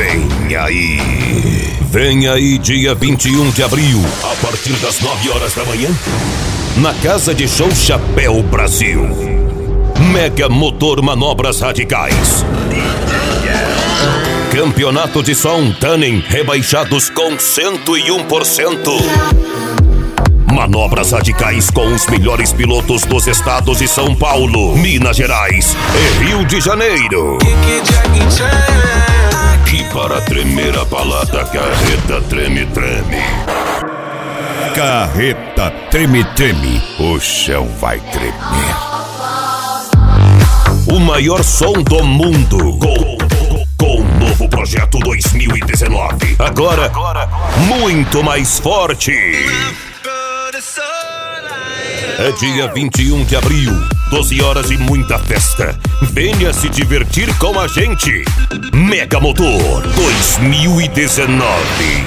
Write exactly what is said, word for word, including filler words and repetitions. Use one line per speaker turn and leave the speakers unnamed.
Vem aí. Vem aí, dia vinte e um de abril, a partir das nove horas da manhã, na Casa de Show Chapéu Brasil. Mega Motor Manobras Radicais. Campeonato de som Tannen rebaixados com cento e um por cento. Manobras radicais com os melhores pilotos dos estados de São Paulo, Minas Gerais e Rio de Janeiro. E para tremer a balada, carreta treme treme.
Carreta treme treme, o chão vai tremer.
O maior som do mundo, com, com o novo projeto dois mil e dezenove. Agora, Agora muito mais forte. É dia vinte e um de abril, doze horas e muita festa. Venha se divertir com a gente. Mega Motor dois mil e dezenove.